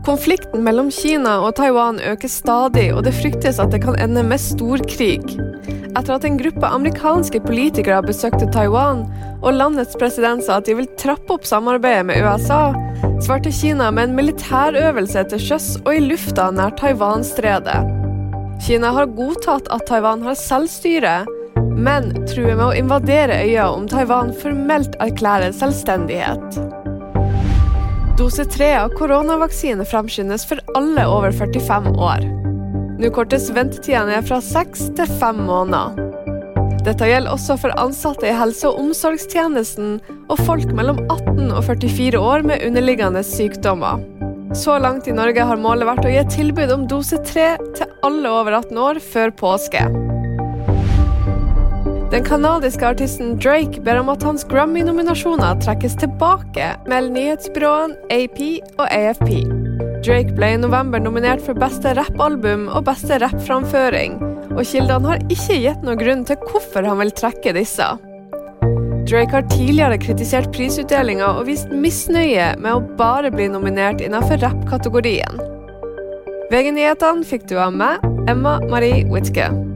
Konflikten mellom Kina og Taiwan øker stadig, og det fryktes at det kan ende med storkrig. Etter at en gruppe amerikanske politikere besøkte Taiwan, og landets president sa at de vil trappe opp samarbeidet med USA, svarte Kina med en militærøvelse til sjøs og i lufta nær Taiwan-stredet. Kina har godtatt at Taiwan har selvstyre, men truer med å invadere øya om Taiwan formelt erklærer selvstendighet. Dose 3 av koronavaksine fremskyndes for alle over 45 år. Nå kortes ventetiden ned fra 6 til 5 måneder. Dette gjelder også for ansatte i helse- og omsorgstjenesten og folk mellom 18 og 44 år med underliggende sykdommer. Så langt i Norge har målet vært å gi tilbud om dose 3 til alle over 18 år før påske. Den kanadiske artisten Drake ber om at hans Grammy-nominasjoner trekkes tilbake, melder nyhetsbyråene AP og AFP. Drake ble i november nominert for beste rappalbum og beste rappframføring, og kildene har ikke gitt noen grunn til hvorfor han vil trekke disse. Drake har tidligere kritisert prisutdelingen og vist misnøye med å bare bli nominert innenfor rappkategorien. VG-nyhetene fikk du av meg, Emma Marie Wittke.